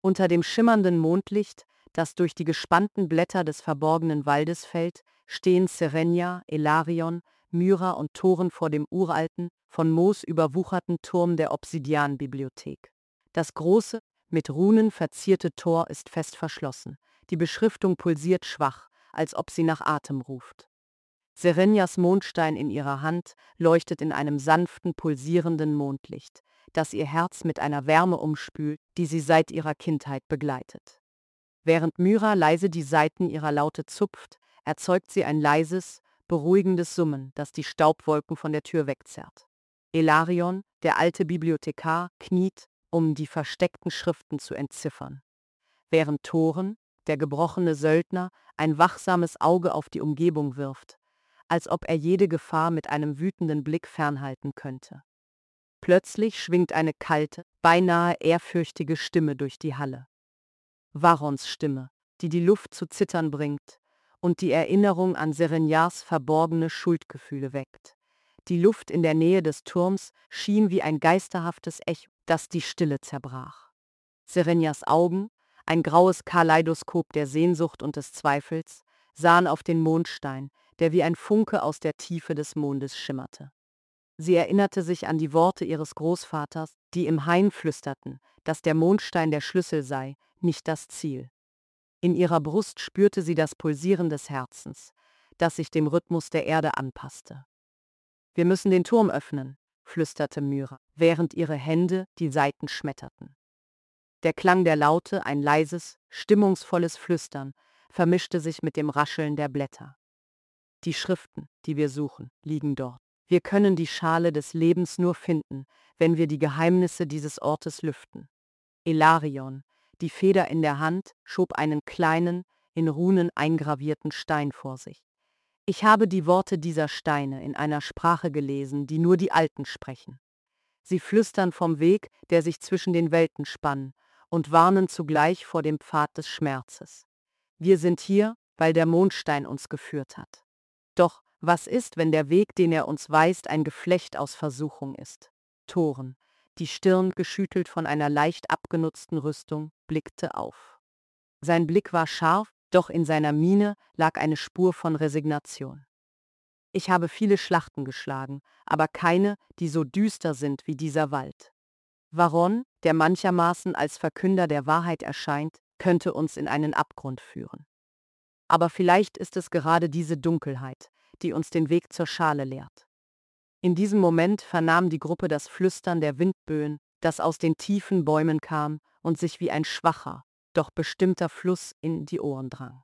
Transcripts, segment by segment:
Unter dem schimmernden Mondlicht, das durch die gespannten Blätter des verborgenen Waldes fällt, stehen Serenia, Elarion, Myra und Thoren vor dem uralten, von Moos überwucherten Turm der Obsidianbibliothek. Das große, mit Runen verzierte Tor ist fest verschlossen. Die Beschriftung pulsiert schwach, als ob sie nach Atem ruft. Serenias Mondstein in ihrer Hand leuchtet in einem sanften, pulsierenden Mondlicht, das ihr Herz mit einer Wärme umspült, die sie seit ihrer Kindheit begleitet. Während Myra leise die Saiten ihrer Laute zupft, erzeugt sie ein leises, beruhigendes Summen, das die Staubwolken von der Tür wegzerrt. Elarion, der alte Bibliothekar, kniet, um die versteckten Schriften zu entziffern. Während Thoren, der gebrochene Söldner, ein wachsames Auge auf die Umgebung wirft, als ob er jede Gefahr mit einem wütenden Blick fernhalten könnte. Plötzlich schwingt eine kalte, beinahe ehrfürchtige Stimme durch die Halle. Varrons Stimme, die die Luft zu zittern bringt und die Erinnerung an Serenias verborgene Schuldgefühle weckt. Die Luft in der Nähe des Turms schien wie ein geisterhaftes Echo, das die Stille zerbrach. Serenias Augen, ein graues Kaleidoskop der Sehnsucht und des Zweifels, sahen auf den Mondstein, der wie ein Funke aus der Tiefe des Mondes schimmerte. Sie erinnerte sich an die Worte ihres Großvaters, die im Hain flüsterten, dass der Mondstein der Schlüssel sei, nicht das Ziel. In ihrer Brust spürte sie das Pulsieren des Herzens, das sich dem Rhythmus der Erde anpasste. »Wir müssen den Turm öffnen«, flüsterte Myra, während ihre Hände die Saiten schmetterten. Der Klang der Laute, ein leises, stimmungsvolles Flüstern, vermischte sich mit dem Rascheln der Blätter. Die Schriften, die wir suchen, liegen dort. Wir können die Schale des Lebens nur finden, wenn wir die Geheimnisse dieses Ortes lüften. Elarion, die Feder in der Hand, schob einen kleinen, in Runen eingravierten Stein vor sich. Ich habe die Worte dieser Steine in einer Sprache gelesen, die nur die Alten sprechen. Sie flüstern vom Weg, der sich zwischen den Welten spann, und warnen zugleich vor dem Pfad des Schmerzes. Wir sind hier, weil der Mondstein uns geführt hat. Doch, was ist, wenn der Weg, den er uns weist, ein Geflecht aus Versuchung ist? Thoren, die Stirn geschüttelt von einer leicht abgenutzten Rüstung, blickte auf. Sein Blick war scharf, doch in seiner Miene lag eine Spur von Resignation. Ich habe viele Schlachten geschlagen, aber keine, die so düster sind wie dieser Wald. Varron, der manchermaßen als Verkünder der Wahrheit erscheint, könnte uns in einen Abgrund führen. Aber vielleicht ist es gerade diese Dunkelheit, die uns den Weg zur Schale lehrt. In diesem Moment vernahm die Gruppe das Flüstern der Windböen, das aus den tiefen Bäumen kam und sich wie ein schwacher, doch bestimmter Fluss in die Ohren drang.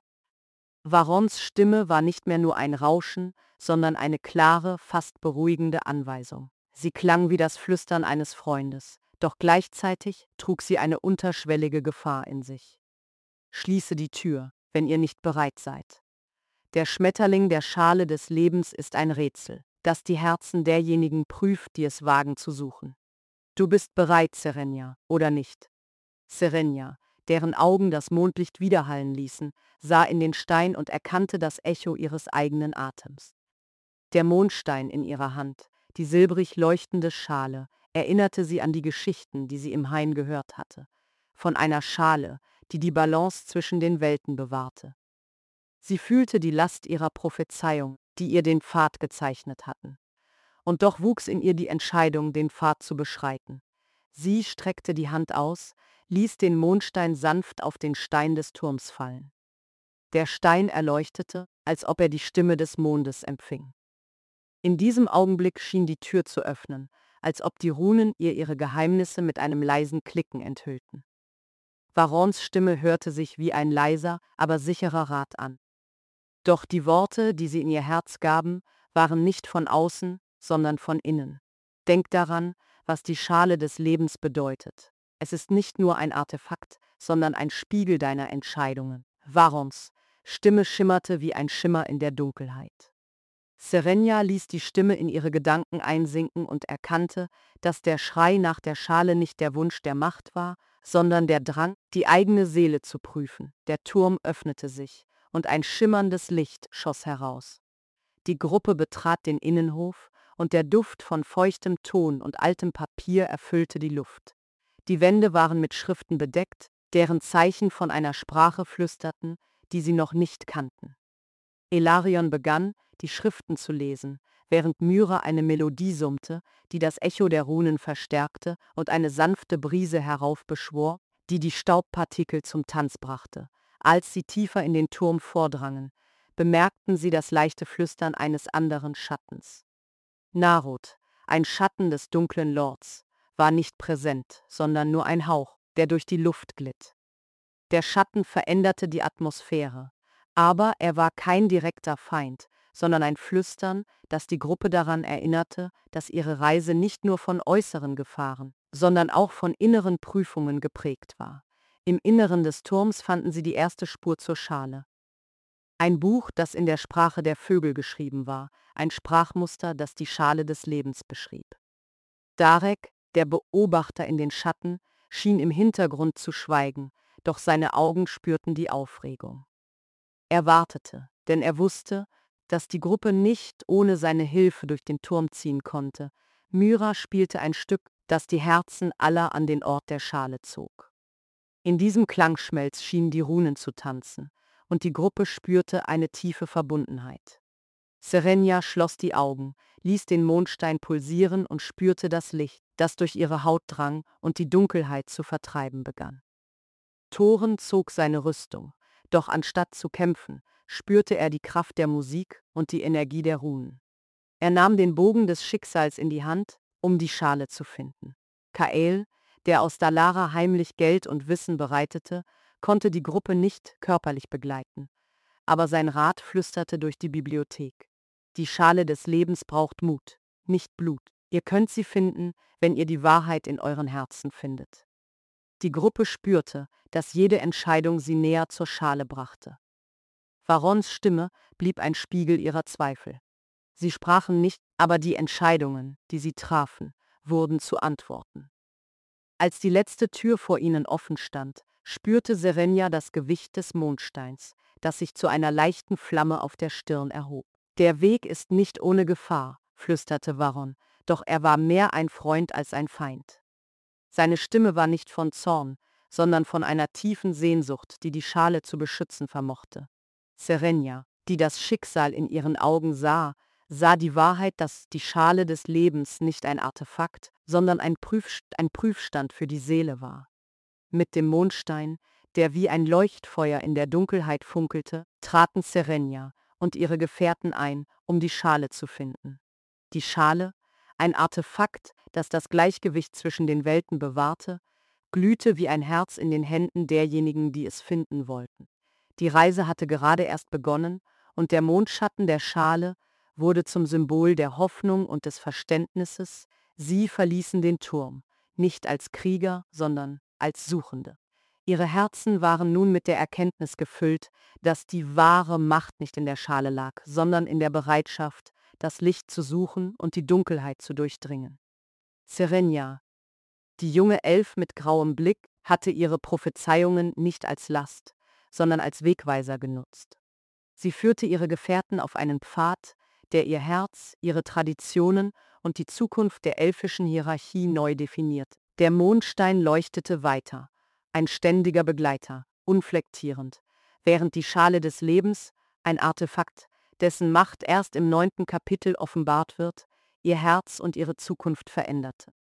Varrons Stimme war nicht mehr nur ein Rauschen, sondern eine klare, fast beruhigende Anweisung. Sie klang wie das Flüstern eines Freundes, doch gleichzeitig trug sie eine unterschwellige Gefahr in sich. Schließe die Tür, wenn ihr nicht bereit seid. Der Schmetterling der Schale des Lebens ist ein Rätsel, das die Herzen derjenigen prüft, die es wagen zu suchen. Du bist bereit, Serenia, oder nicht? Serenia, deren Augen das Mondlicht widerhallen ließen, sah in den Stein und erkannte das Echo ihres eigenen Atems. Der Mondstein in ihrer Hand, die silbrig leuchtende Schale, erinnerte sie an die Geschichten, die sie im Hain gehört hatte. Von einer Schale, die die Balance zwischen den Welten bewahrte. Sie fühlte die Last ihrer Prophezeiung, die ihr den Pfad gezeichnet hatten. Und doch wuchs in ihr die Entscheidung, den Pfad zu beschreiten. Sie streckte die Hand aus, ließ den Mondstein sanft auf den Stein des Turms fallen. Der Stein erleuchtete, als ob er die Stimme des Mondes empfing. In diesem Augenblick schien die Tür zu öffnen, als ob die Runen ihr ihre Geheimnisse mit einem leisen Klicken enthüllten. Varrons Stimme hörte sich wie ein leiser, aber sicherer Rat an. Doch die Worte, die sie in ihr Herz gaben, waren nicht von außen, sondern von innen. Denk daran, was die Schale des Lebens bedeutet. Es ist nicht nur ein Artefakt, sondern ein Spiegel deiner Entscheidungen. Varrons Stimme schimmerte wie ein Schimmer in der Dunkelheit. Serenia ließ die Stimme in ihre Gedanken einsinken und erkannte, dass der Schrei nach der Schale nicht der Wunsch der Macht war, sondern der Drang, die eigene Seele zu prüfen. Der Turm öffnete sich, und ein schimmerndes Licht schoss heraus. Die Gruppe betrat den Innenhof, und der Duft von feuchtem Ton und altem Papier erfüllte die Luft. Die Wände waren mit Schriften bedeckt, deren Zeichen von einer Sprache flüsterten, die sie noch nicht kannten. Elarion begann, die Schriften zu lesen, während Myra eine Melodie summte, die das Echo der Runen verstärkte und eine sanfte Brise heraufbeschwor, die die Staubpartikel zum Tanz brachte. Als sie tiefer in den Turm vordrangen, bemerkten sie das leichte Flüstern eines anderen Schattens. Narod, ein Schatten des dunklen Lords, war nicht präsent, sondern nur ein Hauch, der durch die Luft glitt. Der Schatten veränderte die Atmosphäre, aber er war kein direkter Feind, sondern ein Flüstern, das die Gruppe daran erinnerte, dass ihre Reise nicht nur von äußeren Gefahren, sondern auch von inneren Prüfungen geprägt war. Im Inneren des Turms fanden sie die erste Spur zur Schale. Ein Buch, das in der Sprache der Vögel geschrieben war, ein Sprachmuster, das die Schale des Lebens beschrieb. Darek, der Beobachter in den Schatten, schien im Hintergrund zu schweigen, doch seine Augen spürten die Aufregung. Er wartete, denn er wusste, dass die Gruppe nicht ohne seine Hilfe durch den Turm ziehen konnte. Myra spielte ein Stück, das die Herzen aller an den Ort der Schale zog. In diesem Klangschmelz schienen die Runen zu tanzen, und die Gruppe spürte eine tiefe Verbundenheit. Serenia schloss die Augen, ließ den Mondstein pulsieren und spürte das Licht, das durch ihre Haut drang und die Dunkelheit zu vertreiben begann. Thoren zog seine Rüstung, doch anstatt zu kämpfen, spürte er die Kraft der Musik und die Energie der Runen. Er nahm den Bogen des Schicksals in die Hand, um die Schale zu finden. Kael, der aus Dalara heimlich Geld und Wissen bereitete, konnte die Gruppe nicht körperlich begleiten, aber sein Rat flüsterte durch die Bibliothek. Die Schale des Lebens braucht Mut, nicht Blut. Ihr könnt sie finden, wenn ihr die Wahrheit in euren Herzen findet. Die Gruppe spürte, dass jede Entscheidung sie näher zur Schale brachte. Varons Stimme blieb ein Spiegel ihrer Zweifel. Sie sprachen nicht, aber die Entscheidungen, die sie trafen, wurden zu Antworten. Als die letzte Tür vor ihnen offen stand, spürte Serenia das Gewicht des Mondsteins, das sich zu einer leichten Flamme auf der Stirn erhob. Der Weg ist nicht ohne Gefahr, flüsterte Varon, doch er war mehr ein Freund als ein Feind. Seine Stimme war nicht von Zorn, sondern von einer tiefen Sehnsucht, die die Schale zu beschützen vermochte. Serenia, die das Schicksal in ihren Augen sah die Wahrheit, dass die Schale des Lebens nicht ein Artefakt, sondern ein Prüfstand für die Seele war. Mit dem Mondstein, der wie ein Leuchtfeuer in der Dunkelheit funkelte, traten Serenia und ihre Gefährten ein, um die Schale zu finden. Die Schale, ein Artefakt, das das Gleichgewicht zwischen den Welten bewahrte, glühte wie ein Herz in den Händen derjenigen, die es finden wollten. Die Reise hatte gerade erst begonnen, und der Mondschatten der Schale wurde zum Symbol der Hoffnung und des Verständnisses. Sie verließen den Turm, nicht als Krieger, sondern als Suchende. Ihre Herzen waren nun mit der Erkenntnis gefüllt, dass die wahre Macht nicht in der Schale lag, sondern in der Bereitschaft, das Licht zu suchen und die Dunkelheit zu durchdringen. Serenia, die junge Elf mit grauem Blick, hatte ihre Prophezeiungen nicht als Last, sondern als Wegweiser genutzt. Sie führte ihre Gefährten auf einen Pfad, der ihr Herz, ihre Traditionen und die Zukunft der elfischen Hierarchie neu definiert. Der Mondstein leuchtete weiter, ein ständiger Begleiter, unflektierend, während die Schale des Lebens, ein Artefakt, dessen Macht erst im 9. Kapitel offenbart wird, ihr Herz und ihre Zukunft veränderte.